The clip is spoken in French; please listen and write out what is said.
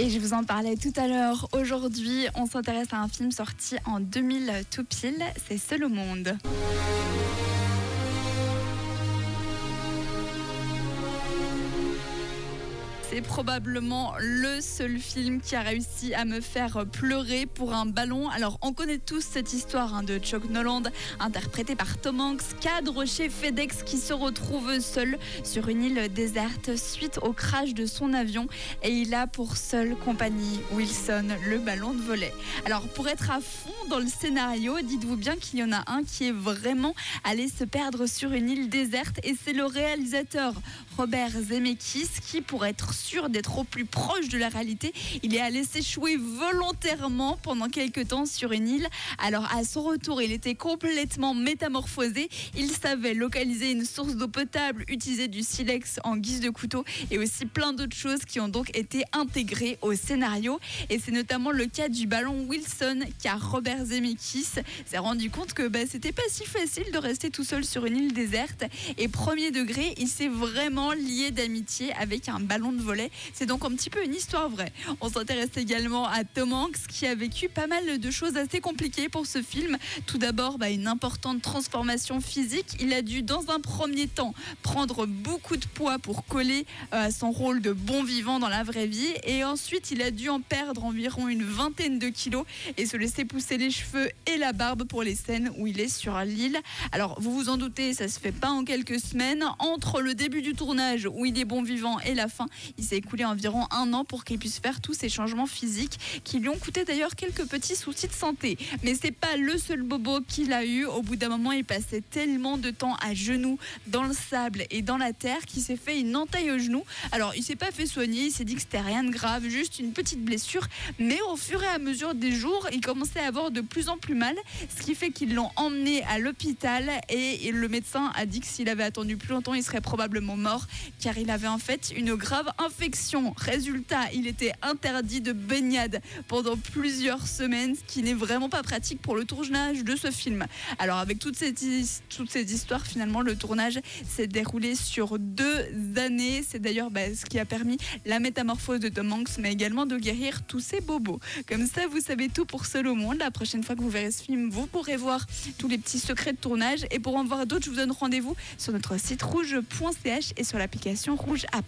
Et je vous en parlais tout à l'heure. Aujourd'hui, on s'intéresse à un film sorti en 2000 tout pile. C'est Seul au monde. C'est probablement le seul film qui a réussi à me faire pleurer pour un ballon. Alors, on connaît tous cette histoire de Chuck Noland, interprété par Tom Hanks, cadre chez FedEx qui se retrouve seul sur une île déserte suite au crash de son avion. Et il a pour seule compagnie Wilson, le ballon de volley. Alors, pour être à fond dans le scénario, dites-vous bien qu'il y en a un qui est vraiment allé se perdre sur une île déserte. Et c'est le réalisateur Robert Zemeckis qui, pour être sûr d'être au plus proche de la réalité, il est allé s'échouer volontairement pendant quelques temps sur une île. Alors à son retour, il était complètement métamorphosé. Il savait localiser une source d'eau potable, utiliser du silex en guise de couteau et aussi plein d'autres choses qui ont donc été intégrées au scénario. Et c'est notamment le cas du ballon Wilson, car Robert Zemeckis s'est rendu compte que c'était pas si facile de rester tout seul sur une île déserte. Et premier degré, il s'est vraiment lié d'amitié avec un ballon de volley. C'est donc un petit peu une histoire vraie. On s'intéresse également à Tom Hanks qui a vécu pas mal de choses assez compliquées pour ce film. Tout d'abord, une importante transformation physique. Il a dû dans un premier temps prendre beaucoup de poids pour coller à son rôle de bon vivant dans la vraie vie. Et ensuite, il a dû en perdre environ une vingtaine de kilos et se laisser pousser les cheveux et la barbe pour les scènes où il est sur l'île. Alors, vous vous en doutez, ça se fait pas en quelques semaines. Entre le début du tournage où il est bon vivant et la fin, il s'est écoulé environ 1 an pour qu'il puisse faire tous ces changements physiques qui lui ont coûté d'ailleurs quelques petits soucis de santé. Mais c'est pas le seul bobo qu'il a eu. Au bout d'un moment, il passait tellement de temps à genoux dans le sable et dans la terre qu'il s'est fait une entaille au genou. Alors, il s'est pas fait soigner, il s'est dit que c'était rien de grave, juste une petite blessure. Mais au fur et à mesure des jours, il commençait à avoir de plus en plus mal, ce qui fait qu'ils l'ont emmené à l'hôpital et le médecin a dit que s'il avait attendu plus longtemps, il serait probablement mort car il avait en fait une grave infection. Résultat, il était interdit de baignade pendant plusieurs semaines, ce qui n'est vraiment pas pratique pour le tournage de ce film. Alors avec toutes ces histoires, finalement, le tournage s'est déroulé sur 2 années. C'est d'ailleurs ce qui a permis la métamorphose de Tom Hanks, mais également de guérir tous ces bobos. Comme ça, vous savez tout pour Seul au monde. La prochaine fois que vous verrez ce film, vous pourrez voir tous les petits secrets de tournage. Et pour en voir d'autres, je vous donne rendez-vous sur notre site rouge.ch et sur l'application Rouge App.